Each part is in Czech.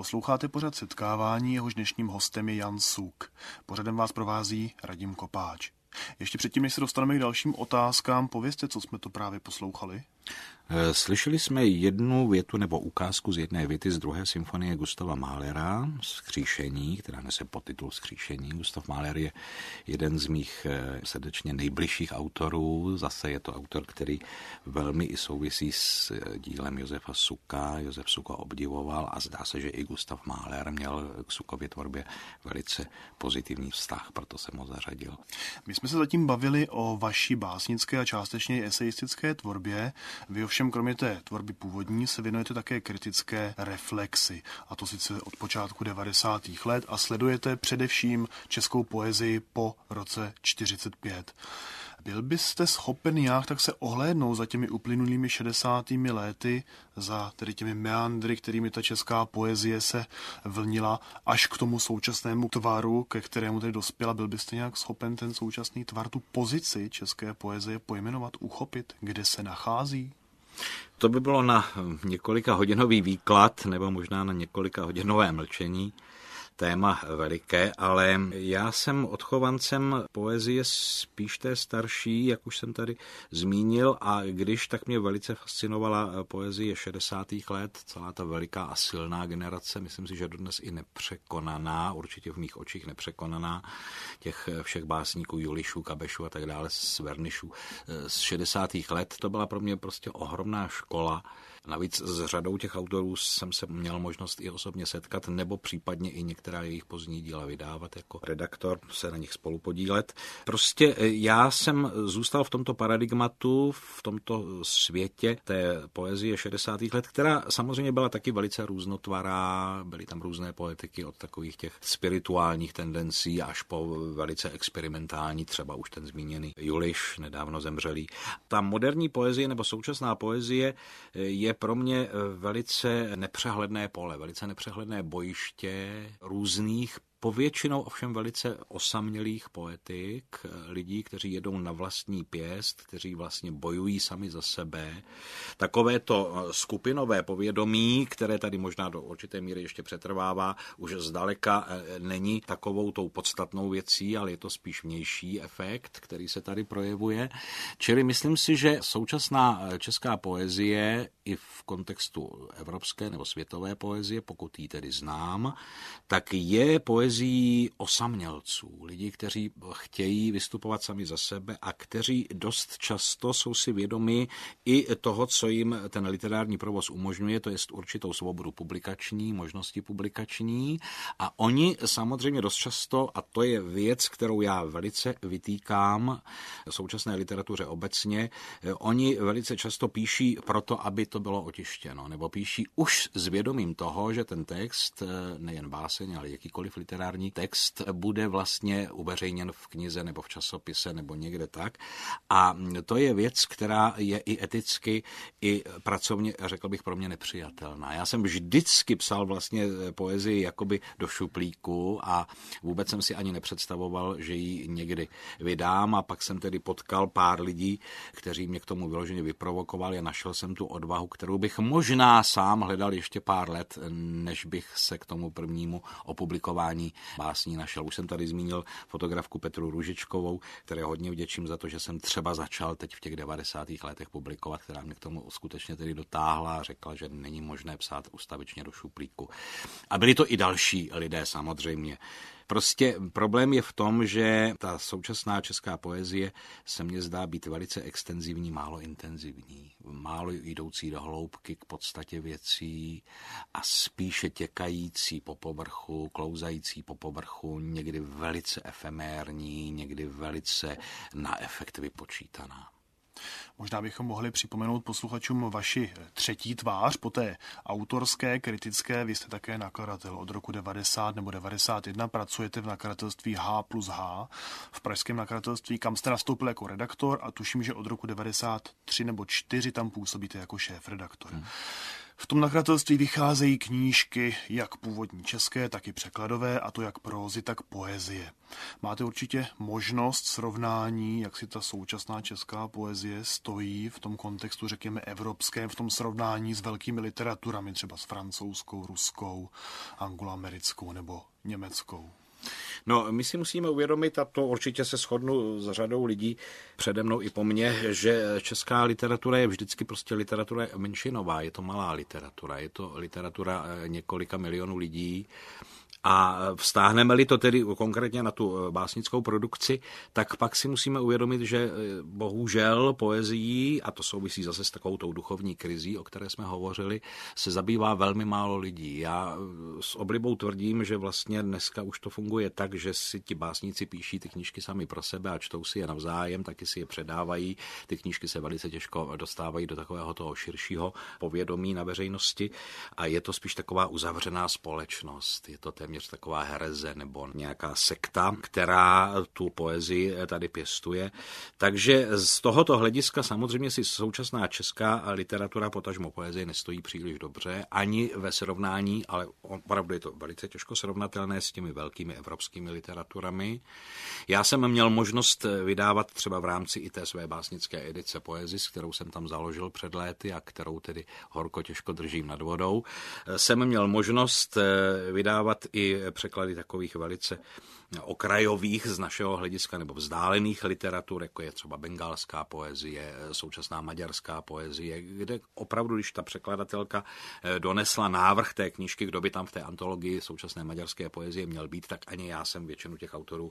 Posloucháte pořad Setkávání, jehož dnešním hostem je Jan Suk. Pořadem vás provází Radim Kopáč. Ještě předtím, než se dostaneme k dalším otázkám, povězte, co jsme to právě poslouchali. Slyšeli jsme jednu větu nebo ukázku z jedné věty z druhé symfonie Gustava Mahlera, Vzkříšení, která nese podtitul Vzkříšení. Gustav Mahler je jeden z mých srdečně nejbližších autorů. Zase je to autor, který velmi i souvisí s dílem Josefa Suka. Josef Suk ho obdivoval a zdá se, že i Gustav Mahler měl k Sukově tvorbě velice pozitivní vztah, proto jsem ho zařadil. My jsme se zatím bavili o vaší básnické a částečně eseistické tvorbě. Vy ovšem kromě té tvorby původní se věnujete také kritické reflexi, a to sice od počátku 90. let, a sledujete především českou poezii po roce 45. Byl byste schopen nějak tak se ohlédnout za těmi uplynulými 60. lety, za tedy těmi meandry, kterými ta česká poezie se vlnila až k tomu současnému tvaru, ke kterému tedy dospěla? Byl byste nějak schopen ten současný tvar, tu pozici české poezie pojmenovat, uchopit, kde se nachází? To by bylo na několika hodinový výklad, nebo možná na několika hodinové mlčení. Téma veliké, ale já jsem odchovancem poezie spíš té starší, jak už jsem tady zmínil, a když, tak mě velice fascinovala poezie 60. let, celá ta veliká a silná generace, myslím si, že dodnes i nepřekonaná, určitě v mých očích nepřekonaná, těch všech básníků, Julišů, Kabešů a tak dále, z Vernišů z 60. let, to byla pro mě prostě ohromná škola. Navíc s řadou těch autorů jsem se měl možnost i osobně setkat, nebo případně i některá jejich pozdní díla vydávat jako redaktor, se na nich spolu podílet. Prostě já jsem zůstal v tomto paradigmatu, v tomto světě té poezie 60. let, která samozřejmě byla taky velice různotvará, byly tam různé poetiky od takových těch spirituálních tendencí až po velice experimentální, třeba už ten zmíněný Juliš, nedávno zemřelý. Ta moderní poezie nebo současná poezie je pro mě velice nepřehledné pole, velice nepřehledné bojiště různých, povětšinou ovšem velice osamělých poetik, lidí, kteří jedou na vlastní pěst, kteří vlastně bojují sami za sebe. Takové to skupinové povědomí, které tady možná do určité míry ještě přetrvává, už zdaleka není takovou tou podstatnou věcí, ale je to spíš vnější efekt, který se tady projevuje. Čili myslím si, že současná česká poezie i v kontextu evropské nebo světové poezie, pokud ji tedy znám, tak je poezií osamělců, lidí, kteří chtějí vystupovat sami za sebe a kteří dost často jsou si vědomi i toho, co jim ten literární provoz umožňuje, to je určitou svobodu publikační, možnosti publikační, a oni samozřejmě dost často, a to je věc, kterou já velice vytýkám současné literatuře obecně, oni velice často píší proto, aby to bylo otištěno, nebo píší už s vědomím toho, že ten text, nejen báseň, ale jakýkoliv literární text bude vlastně uveřejněn v knize nebo v časopise nebo někde tak. A to je věc, která je i eticky, i pracovně, řekl bych, pro mě nepřijatelná. Já jsem vždycky psal vlastně poezii jakoby do šuplíku a vůbec jsem si ani nepředstavoval, že ji někdy vydám, a pak jsem tedy potkal pár lidí, kteří mě k tomu vyloženě vyprovokovali, a našel jsem tu odvahu, kterou bych možná sám hledal ještě pár let, než bych se k tomu prvnímu opublikování básní našel. Už jsem tady zmínil fotografku Petru Růžičkovou, které hodně vděčím za to, že jsem třeba začal teď v těch 90. letech publikovat, která mě k tomu skutečně tedy dotáhla a řekla, že není možné psát ustavičně do šuplíku. A byli to i další lidé samozřejmě. Prostě problém je v tom, že ta současná česká poezie se mně zdá být velice extenzivní, málo intenzivní, málo jdoucí do hloubky k podstatě věcí a spíše těkající po povrchu, klouzající po povrchu, někdy velice efemérní, někdy velice na efekt vypočítaná. Možná bychom mohli připomenout posluchačům vaši třetí tvář po té autorské, kritické. Vy jste také nakladatel od roku 90 nebo 91, pracujete v nakladatelství H+H, v pražském nakladatelství, kam jste nastoupil jako redaktor, a tuším, že od roku 93 nebo 4 tam působíte jako šéfredaktor. V tom nakladatelství vycházejí knížky jak původní české, tak i překladové, a to jak prózy, tak poezie. Máte určitě možnost srovnání, jak si ta současná česká poezie stojí v tom kontextu, řekněme, evropském, v tom srovnání s velkými literaturami, třeba s francouzskou, ruskou, angloamerickou nebo německou. No, my si musíme uvědomit, a to určitě se shodnu s řadou lidí přede mnou i po mně, že česká literatura je vždycky prostě literatura menšinová, je to malá literatura, je to literatura několika milionů lidí. A vztáhneme-li to tedy konkrétně na tu básnickou produkci, tak pak si musíme uvědomit, že bohužel poezií, a to souvisí zase s takovou tou duchovní krizí, o které jsme hovořili, se zabývá velmi málo lidí. Já s oblibou tvrdím, že vlastně dneska už to funguje tak, že si ti básníci píší ty knížky sami pro sebe a čtou si je navzájem, taky si je předávají. Ty knížky se velice těžko dostávají do takového toho širšího povědomí na veřejnosti a je to spíš taková uzavřená společnost. Je to téměř taková hereze nebo nějaká sekta, která tu poezii tady pěstuje. Takže z tohoto hlediska samozřejmě si současná česká literatura, potažmo poezie, nestojí příliš dobře, ani ve srovnání, ale opravdu je to velice těžko srovnatelné s těmi velkými evropskými literaturami. Já jsem měl možnost vydávat třeba v rámci i té své básnické edice Poezis, kterou jsem tam založil před léty a kterou tedy horko těžko držím nad vodou. Jsem měl možnost vydávat i překlady takových velice okrajových z našeho hlediska nebo vzdálených literatur, jako je třeba bengalská poezie, současná maďarská poezie, kde opravdu, když ta překladatelka donesla návrh té knížky, kdo by tam v té antologii současné maďarské poezie měl být, tak ani já jsem většinu těch autorů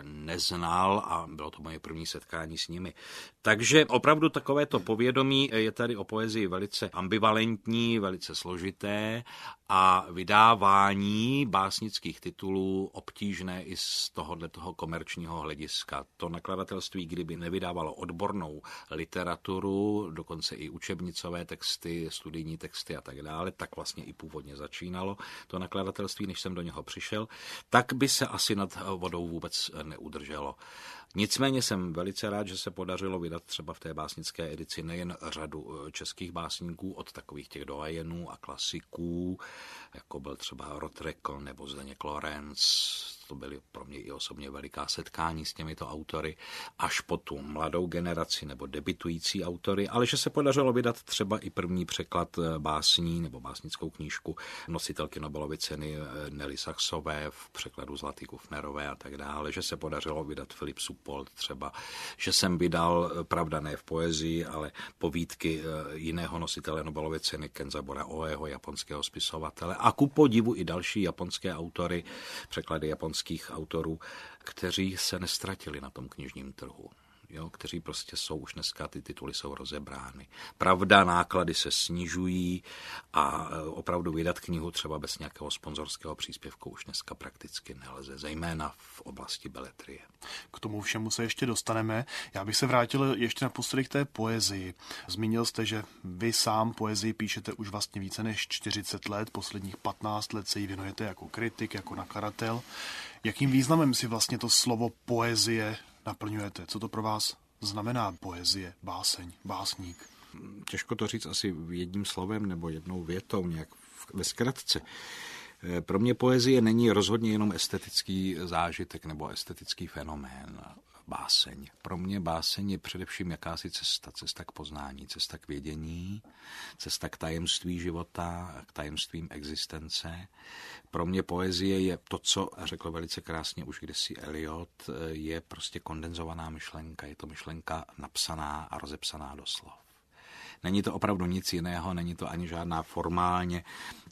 neznal a bylo to moje první setkání s nimi. Takže opravdu takovéto povědomí je tady o poezii velice ambivalentní, velice složité a vydávání básnických titulů obtížné i z tohoto komerčního hlediska. To nakladatelství, kdyby nevydávalo odbornou literaturu, dokonce i učebnicové texty, studijní texty a tak dále, tak vlastně i původně začínalo to nakladatelství, než jsem do něho přišel, tak by se asi nad vodou vůbec neudrželo. Nicméně jsem velice rád, že se podařilo vydat třeba v té básnické edici nejen řadu českých básníků od takových těch doajenů a klasiků, jako byl třeba Rotrekl nebo Zdeněk Lorenc, to byly pro mě i osobně veliká setkání s těmito autory, až po tu mladou generaci nebo debitující autory, ale že se podařilo vydat třeba i první překlad básní nebo básnickou knížku nositelky Nobelovy ceny Nelly Sachsové v překladu Zlaty Kufnerové a tak dále, že se podařilo vydat Filip Suppold třeba, že jsem vydal, pravda ne v poezii, ale povídky jiného nositele Nobelovy ceny Kenzabura Oeho, japonského spisovatele a ku podivu i další japonské autory, překlady japonských autorů, kteří se nestratili na tom knižním trhu. Jo, kteří prostě jsou, už dneska ty tituly jsou rozebrány. Pravda, náklady se snižují a opravdu vydat knihu třeba bez nějakého sponzorského příspěvku už dneska prakticky nelze, zejména v oblasti beletrie. K tomu všemu se ještě dostaneme. Já bych se vrátil ještě naposledy k té poezii. Zmínil jste, že vy sám poezii píšete už vlastně více než 40 let, posledních 15 let se jí věnujete jako kritik, jako nakladatel. Jakým významem si vlastně to slovo poezie naplňujete? Co to pro vás znamená poezie, báseň, básník? Těžko to říct asi jedním slovem nebo jednou větou, nějak ve zkratce. Pro mě poezie není rozhodně jenom estetický zážitek nebo estetický fenomén. Báseň. Pro mě báseň je především jakási cesta k poznání, cesta k vědění, cesta k tajemství života, k tajemstvím existence. Pro mě poezie je to, co řekl velice krásně už kdysi Eliot, je prostě kondenzovaná myšlenka, je to myšlenka napsaná a rozepsaná do slov. Není to opravdu nic jiného, není to ani žádná formálně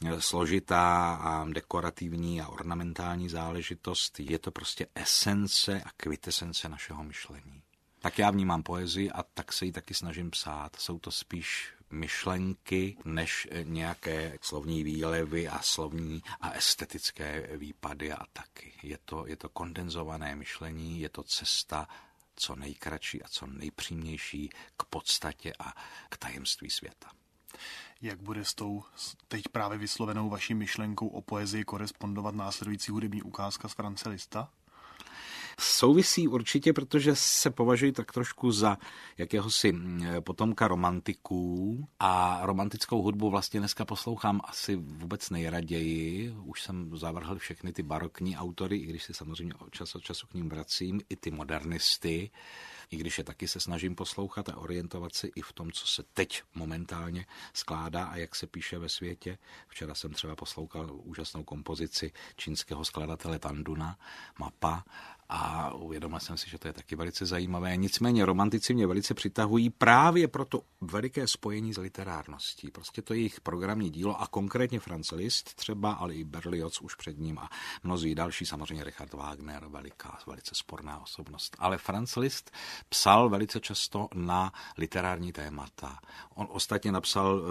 složitá a dekorativní a ornamentální záležitost. Je to prostě esence a kvintesence našeho myšlení. Tak já vnímám poezii a tak se ji taky snažím psát. Jsou to spíš myšlenky než nějaké slovní výlevy a slovní a estetické výpady a taky. Je to kondenzované myšlení, je to cesta co nejkratší a co nejpřímější k podstatě a k tajemství světa. Jak bude s tou teď právě vyslovenou vaší myšlenkou o poezii korespondovat následující hudební ukázka z France Liszta? Souvisí určitě, protože se považuji tak trošku za jakéhosi potomka romantiků a romantickou hudbu vlastně dneska poslouchám asi vůbec nejraději. Už jsem zavrhl všechny ty barokní autory, i když si samozřejmě od času k ním vracím, i ty modernisty, i když je taky se snažím poslouchat a orientovat se i v tom, co se teď momentálně skládá a jak se píše ve světě. Včera jsem třeba poslouchal úžasnou kompozici čínského skladatele Tanduna, Mapa, a uvědomil jsem si, že to je taky velice zajímavé. Nicméně romantici mě velice přitahují právě proto veliké spojení s literárností. Prostě to je jejich programní dílo a konkrétně Franz Liszt třeba, ale i Berlioz už před ním a mnozí další, samozřejmě Richard Wagner, velice sporná osobnost. Ale Franz Liszt psal velice často na literární témata. On ostatně napsal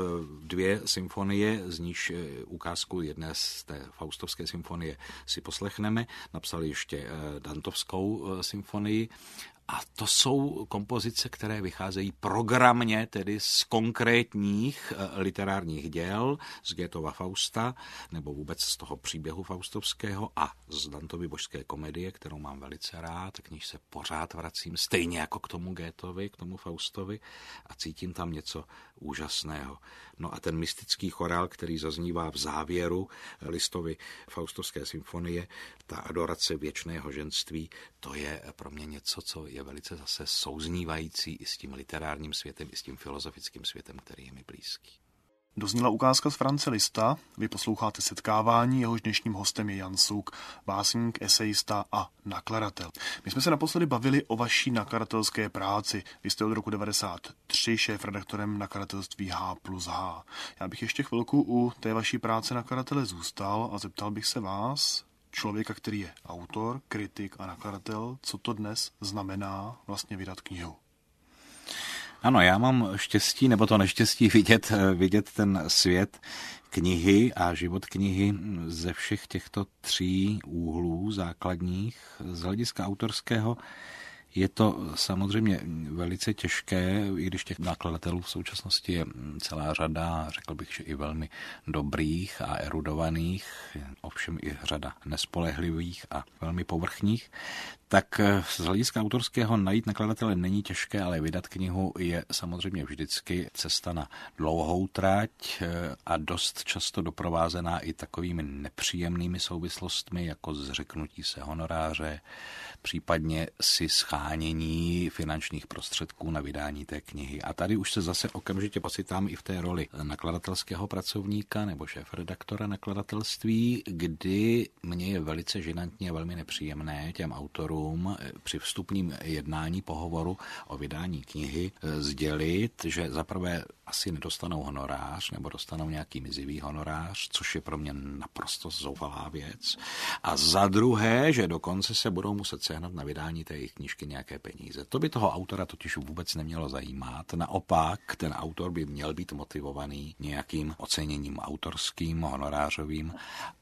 2 symfonie, z níž ukázku jedné z té faustovské symfonie si poslechneme. Napsal ještě Dantovskou symfonii. A to jsou kompozice, které vycházejí programně tedy z konkrétních literárních děl, z Goethova Fausta, nebo vůbec z toho příběhu faustovského a z Dantovy božské komedie, kterou mám velice rád, k níž se pořád vracím, stejně jako k tomu Goethovi, k tomu Faustovi a cítím tam něco úžasného. No a ten mystický chorál, který zaznívá v závěru Listovy faustovské symfonie, ta adorace věčného ženství, to je pro mě něco, co je velice zase souznívající i s tím literárním světem, i s tím filozofickým světem, který je mi blízký. Dozněla ukázka z Franze Liszta, vy posloucháte Setkávání, jehož dnešním hostem je Jan Souk, básník, esejista a nakladatel. My jsme se naposledy bavili o vaší nakladatelské práci. Vy jste od roku 1993 šéfredaktorem nakladatelství H+H. Já bych ještě chvilku u té vaší práce nakladatele zůstal a zeptal bych se vás, člověka, který je autor, kritik a nakladatel, co to dnes znamená vlastně vydat knihu. Ano, já mám štěstí, nebo to neštěstí vidět ten svět knihy a život knihy ze všech těchto 3 úhlů základních. Z hlediska autorského je to samozřejmě velice těžké, i když těch nakladatelů v současnosti je celá řada, řekl bych, že i velmi dobrých a erudovaných, ovšem i řada nespolehlivých a velmi povrchních, tak z hlediska autorského najít nakladatele není těžké, ale vydat knihu je samozřejmě vždycky cesta na dlouhou trať a dost často doprovázená i takovými nepříjemnými souvislostmi, jako zřeknutí se honoráře, případně si schánění finančních prostředků na vydání té knihy. A tady už se zase okamžitě ocitám i v té roli nakladatelského pracovníka nebo šéfredaktora nakladatelství, kdy mně je velice žinantně a velmi nepříjemné těm autorům při vstupním jednání pohovoru o vydání knihy sdělit, že zaprvé asi nedostanou honorář nebo dostanou nějaký mizivý honorář, což je pro mě naprosto zoufalá věc. A za druhé, že dokonce se budou muset sehnat na vydání té jejich knížky nějaké peníze. To by toho autora totiž vůbec nemělo zajímat. Naopak, ten autor by měl být motivovaný nějakým oceněním autorským, honorářovým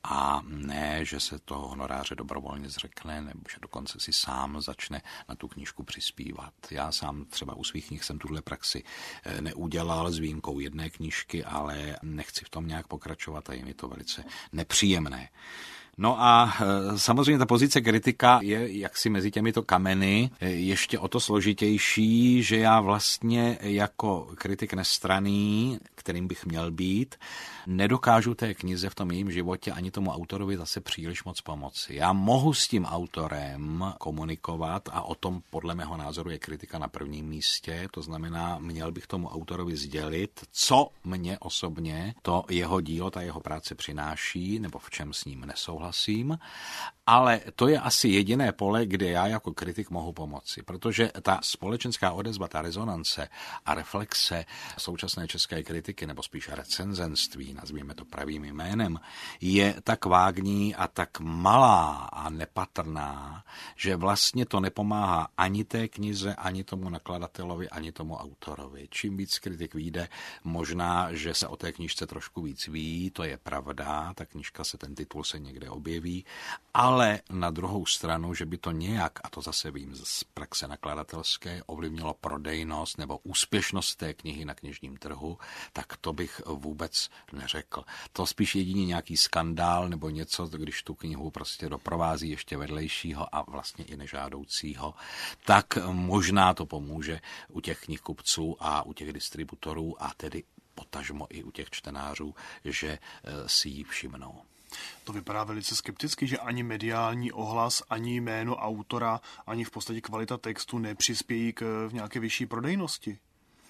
a ne, že se toho honoráře dobrovolně zřekne nebo že dokonce si sám začne na tu knížku přispívat. Já sám třeba u svých knih jsem tuhle praxi neudělal s výjimkou jedné knížky, ale nechci v tom nějak pokračovat a je mi to velice nepříjemné. No a samozřejmě ta pozice kritika je jaksi mezi těmito kameny ještě o to složitější, že já vlastně jako kritik nestranný, kterým bych měl být, nedokážu té knize v tom jejím životě ani tomu autorovi zase příliš moc pomoci. Já mohu s tím autorem komunikovat a o tom podle mého názoru je kritika na prvním místě, to znamená, měl bych tomu autorovi sdělit, co mě osobně to jeho dílo, ta jeho práce přináší, nebo v čem s ním nesouhlasím, ale to je asi jediné pole, kde já jako kritik mohu pomoci, protože ta společenská odezva, ta rezonance a reflexe současné české kritiky, nebo spíš recenzenství, nazvíme to pravým jménem, je tak vágní a tak malá a nepatrná, že vlastně to nepomáhá ani té knize, ani tomu nakladatelovi, ani tomu autorovi. Čím víc kritik vyjde, možná, že se o té knížce trošku víc ví, to je pravda, ta knížka se, ten titul se někde objeví, ale na druhou stranu, že by to nějak, a to zase vím z praxe nakladatelské, ovlivnilo prodejnost nebo úspěšnost té knihy na knižním trhu, tak to bych vůbec neřekl. To spíš jedině nějaký skandál nebo něco, když tu knihu prostě doprovází ještě vedlejšího a vlastně i nežádoucího, tak možná to pomůže u těch knihkupců a u těch distributorů a tedy potažmo i u těch čtenářů, že si ji všimnou. To vypadá velice skepticky, že ani mediální ohlas, ani jméno autora, ani v podstatě kvalita textu nepřispějí k nějaké vyšší prodejnosti.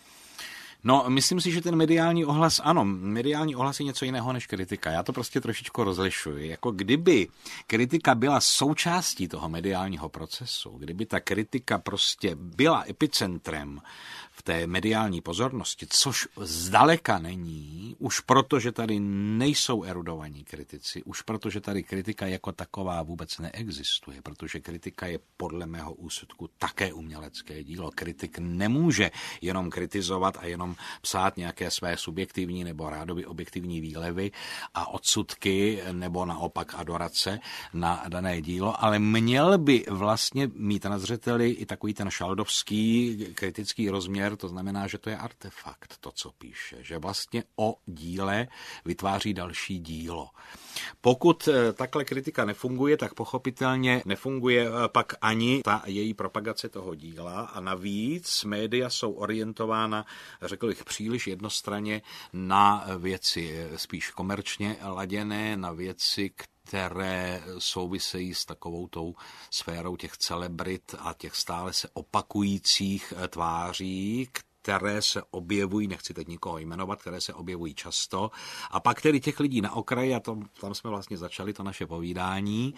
No, myslím si, že ten mediální ohlas, ano, mediální ohlas je něco jiného než kritika. Já to prostě trošičku rozlišuji. Jako kdyby kritika byla součástí toho mediálního procesu, kdyby ta kritika prostě byla epicentrem v té mediální pozornosti, což zdaleka není, už proto, že tady nejsou erudovaní kritici, už proto, že tady kritika jako taková vůbec neexistuje, protože kritika je podle mého úsudku také umělecké dílo. Kritik nemůže jenom kritizovat a jenom psát nějaké své subjektivní nebo rádoby objektivní výlevy a odsudky nebo naopak adorace na dané dílo, ale měl by vlastně mít na zřeteli i takový ten šaldovský kritický rozměr, to znamená, že to je artefakt, to, co píše, že vlastně o díle vytváří další dílo. Pokud takhle kritika nefunguje, tak pochopitelně nefunguje pak ani ta její propagace toho díla a navíc média jsou orientována, řekl bych, příliš jednostranně na věci spíš komerčně laděné, na věci, které souvisejí s takovou tou sférou těch celebrit a těch stále se opakujících tváří, které se objevují, nechci teď nikoho jmenovat, které se objevují často. A pak tedy těch lidí na okraji, a tam jsme vlastně začali to naše povídání,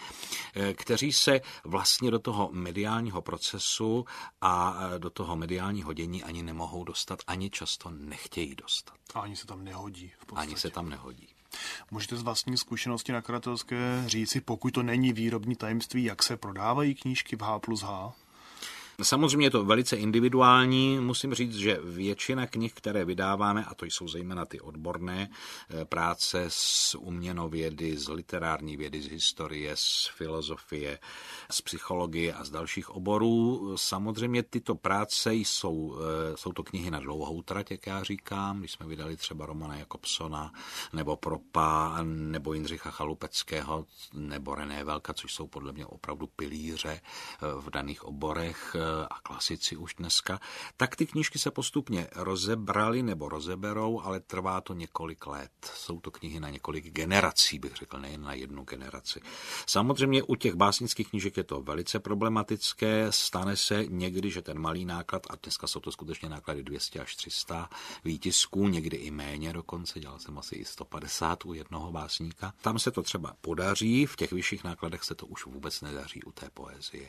kteří se vlastně do toho mediálního procesu a do toho mediálního dění ani nemohou dostat, ani často nechtějí dostat. A ani se tam nehodí v podstatě. Ani se tam nehodí. Můžete z vlastní zkušenosti nakladatelské říci, pokud to není výrobní tajemství, jak se prodávají knížky v H+H? Samozřejmě je to velice individuální. Musím říct, že většina knih, které vydáváme, a to jsou zejména ty odborné práce z uměnovědy, z literární vědy, z historie, z filozofie, z psychologie a z dalších oborů, samozřejmě tyto práce jsou to knihy na dlouhou trať, jak já říkám. Když jsme vydali třeba Romana Jakobsona, nebo Propa, nebo Jindřicha Chalupeckého, nebo René Velka, což jsou podle mě opravdu pilíře v daných oborech, a klasici už dneska, tak ty knížky se postupně rozebraly nebo rozeberou, ale trvá to několik let. Jsou to knihy na několik generací, bych řekl, nejen na jednu generaci. Samozřejmě u těch básnických knížek je to velice problematické, stane se někdy, že ten malý náklad, a dneska jsou to skutečně náklady 200 až 300 výtisků, někdy i méně dokonce, dělal jsem asi i 150 u jednoho básníka. Tam se to třeba podaří, v těch vyšších nákladech se to už vůbec nedaří u té poezie.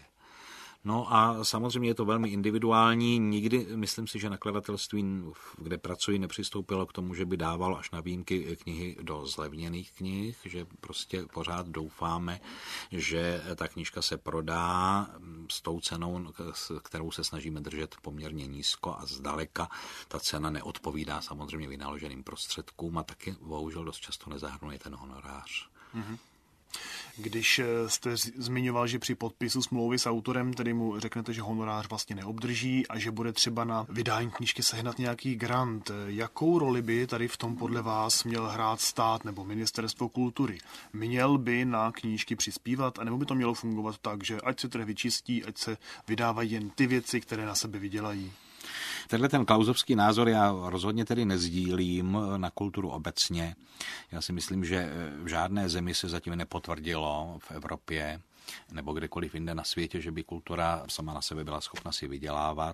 No a samozřejmě je to velmi individuální. Nikdy, myslím si, že nakladatelství, kde pracuji, nepřistoupilo k tomu, že by dávalo až na výjimky knihy do zlevněných knih, že prostě pořád doufáme, že ta knížka se prodá s tou cenou, kterou se snažíme držet poměrně nízko a zdaleka ta cena neodpovídá samozřejmě vynaloženým prostředkům a taky bohužel dost často nezahrnuje ten honorář. Mm-hmm. Když jste zmiňoval, že při podpisu smlouvy s autorem tedy mu řeknete, že honorář vlastně neobdrží a že bude třeba na vydání knížky sehnat nějaký grant, jakou roli by tady v tom podle vás měl hrát stát nebo Ministerstvo kultury? Měl by na knížky přispívat, anebo by to mělo fungovat tak, že ať se trh vyčistí, ať se vydávají jen ty věci, které na sebe vydělají? Tenhle ten klausovský názor já rozhodně tedy nezdílím na kulturu obecně. Já si myslím, že v žádné zemi se zatím nepotvrdilo v Evropě nebo kdekoliv jinde na světě, že by kultura sama na sebe byla schopna si vydělávat.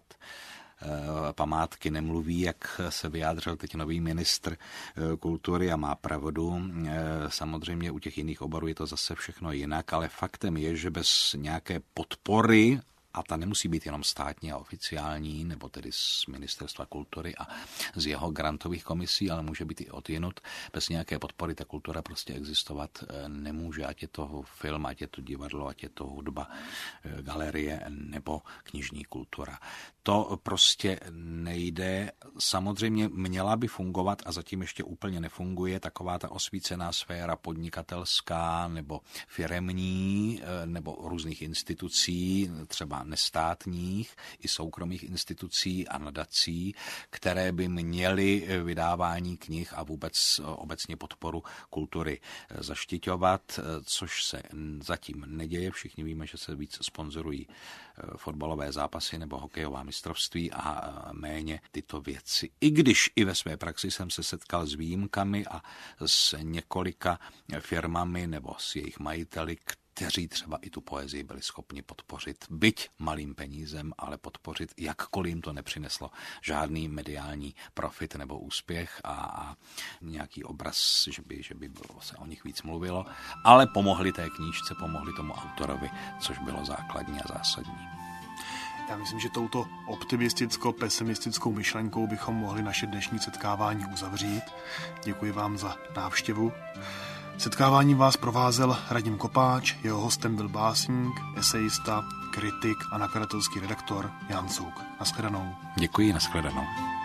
Památky nemluví, jak se vyjádřil teď nový ministr kultury a má pravdu. Samozřejmě u těch jiných oborů je to zase všechno jinak, ale faktem je, že bez nějaké podpory a ta nemusí být jenom státní a oficiální, nebo tedy z Ministerstva kultury a z jeho grantových komisí, ale může být i odjinud. Bez nějaké podpory ta kultura prostě existovat nemůže, ať je to film, ať je to divadlo, ať je to hudba, galerie nebo knižní kultura. To prostě nejde. Samozřejmě měla by fungovat a zatím ještě úplně nefunguje taková ta osvícená sféra podnikatelská nebo firemní nebo různých institucí, třeba nestátních i soukromých institucí a nadací, které by měly vydávání knih a vůbec obecně podporu kultury zaštiťovat, což se zatím neděje. Všichni víme, že se víc sponzorují fotbalové zápasy nebo hokejová mistrovství a méně tyto věci. I když i ve své praxi jsem se setkal s výjimkami a s několika firmami nebo s jejich majiteli, kteří třeba i tu poezii byli schopni podpořit, byť malým penízem, ale podpořit, jakkoliv jim to nepřineslo žádný mediální profit nebo úspěch a nějaký obraz, že by bylo, se o nich víc mluvilo, ale pomohli té knížce, pomohli tomu autorovi, což bylo základní a zásadní. Já myslím, že touto optimisticko-pesimistickou myšlenkou bychom mohli naše dnešní setkávání uzavřít. Děkuji vám za návštěvu. Setkáváním vás provázel Radim Kopáč, jeho hostem byl básník, esejista, kritik a nakladatelský redaktor Jan Souk. Naschledanou. Děkuji, naschledanou.